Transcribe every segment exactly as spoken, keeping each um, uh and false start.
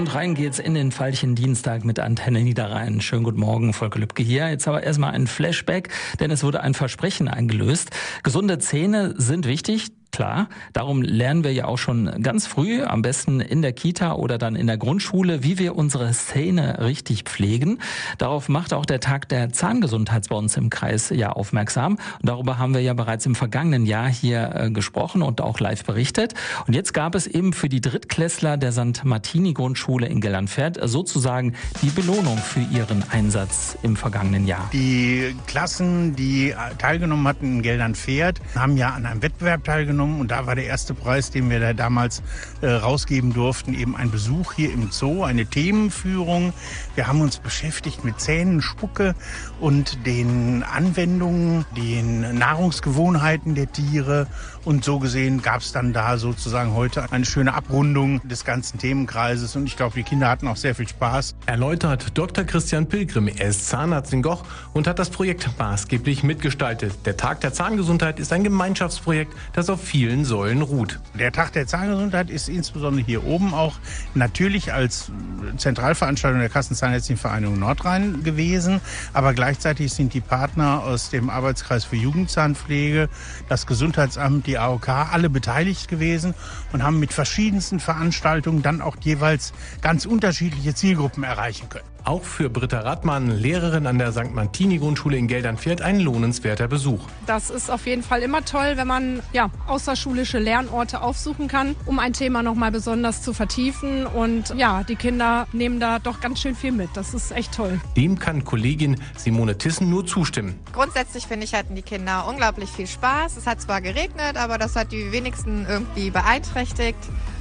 Und rein geht's in den Veilchen-Dienstag mit Antenne Niederrhein. Schönen guten Morgen, Volker Lübke hier. Jetzt aber erstmal ein Flashback, denn es wurde ein Versprechen eingelöst. Gesunde Zähne sind wichtig. Klar, darum lernen wir ja auch schon ganz früh, am besten in der Kita oder dann in der Grundschule, wie wir unsere Zähne richtig pflegen. Darauf macht auch der Tag der Zahngesundheit bei uns im Kreis ja aufmerksam. Und darüber haben wir ja bereits im vergangenen Jahr hier äh, gesprochen und auch live berichtet. Und jetzt gab es eben für die Drittklässler der Sankt Martini Grundschule in Gelnfeld sozusagen die Belohnung für ihren Einsatz im vergangenen Jahr. Die Klassen, die teilgenommen hatten in Gelnfeld, haben ja an einem Wettbewerb teilgenommen. Und da war der erste Preis, den wir da damals äh, rausgeben durften, eben ein Besuch hier im Zoo, eine Themenführung. Wir haben uns beschäftigt mit Zähnen, Spucke und den Anwendungen, den Nahrungsgewohnheiten der Tiere. Und so gesehen gab es dann da sozusagen heute eine schöne Abrundung des ganzen Themenkreises. Und ich glaube, die Kinder hatten auch sehr viel Spaß. Erläutert Doktor Christian Pilgrim. Er ist Zahnarzt in Goch und hat das Projekt maßgeblich mitgestaltet. Der Tag der Zahngesundheit ist ein Gemeinschaftsprojekt, das auf vielen Säulen ruht. Der Tag der Zahngesundheit ist insbesondere hier oben auch natürlich als Zentralveranstaltung der Kassenzahnärztlichen Vereinigung Nordrhein gewesen. Aber gleichzeitig sind die Partner aus dem Arbeitskreis für Jugendzahnpflege, das Gesundheitsamt, die A O K, alle beteiligt gewesen und haben mit verschiedensten Veranstaltungen dann auch jeweils ganz unterschiedliche Zielgruppen erreichen können. Auch für Britta Radmann, Lehrerin an der Sankt Martini Grundschule in Gelnfeld, ein lohnenswerter Besuch. Das ist auf jeden Fall immer toll, wenn man ja, außerschulische Lernorte aufsuchen kann, um ein Thema noch mal besonders zu vertiefen. Und ja, die Kinder nehmen da doch ganz schön viel mit. Das ist echt toll. Dem kann Kollegin Simone Tissen nur zustimmen. Grundsätzlich finde ich, hatten die Kinder unglaublich viel Spaß. Es hat zwar geregnet, aber das hat die wenigsten irgendwie beeinträchtigt.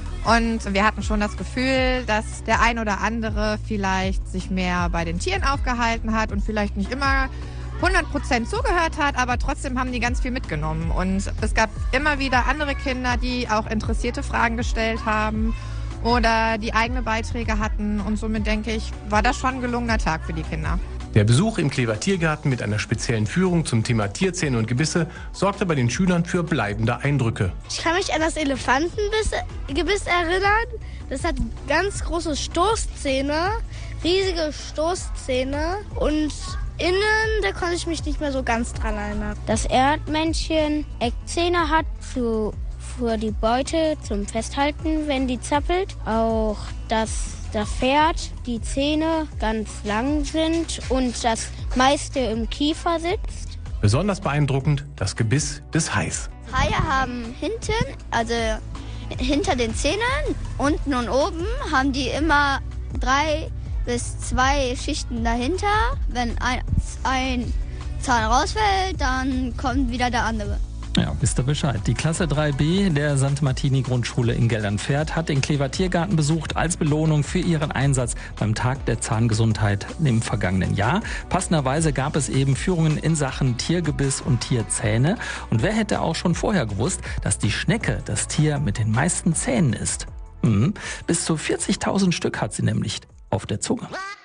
Und wir hatten schon das Gefühl, dass der ein oder andere vielleicht sich mehr bei den Tieren aufgehalten hat und vielleicht nicht immer hundert Prozent zugehört hat, aber trotzdem haben die ganz viel mitgenommen. Und es gab immer wieder andere Kinder, die auch interessierte Fragen gestellt haben oder die eigene Beiträge hatten. Und somit denke ich, war das schon ein gelungener Tag für die Kinder. Der Besuch im Klever Tiergarten mit einer speziellen Führung zum Thema Tierzähne und Gebisse sorgte bei den Schülern für bleibende Eindrücke. Ich kann mich an das Elefantengebiss erinnern. Das hat ganz große Stoßzähne, riesige Stoßzähne und innen, da konnte ich mich nicht mehr so ganz dran erinnern. Das Erdmännchen Eckzähne hat für, für die Beute zum Festhalten, wenn die zappelt. Auch das Das Pferd, die Zähne ganz lang sind und das meiste im Kiefer sitzt. Besonders beeindruckend das Gebiss des Hais. Haie haben hinten, also hinter den Zähnen, unten und oben, haben die immer drei bis zwei Schichten dahinter. Wenn ein, ein Zahn rausfällt, dann kommt wieder der andere. Ja, wisst ihr Bescheid. Die Klasse drei B der Sankt Martini Grundschule in Gelnfeld hat den Klever Tiergarten besucht als Belohnung für ihren Einsatz beim Tag der Zahngesundheit im vergangenen Jahr. Passenderweise gab es eben Führungen in Sachen Tiergebiss und Tierzähne. Und wer hätte auch schon vorher gewusst, dass die Schnecke das Tier mit den meisten Zähnen ist? Mhm. Bis zu vierzigtausend Stück hat sie nämlich auf der Zunge.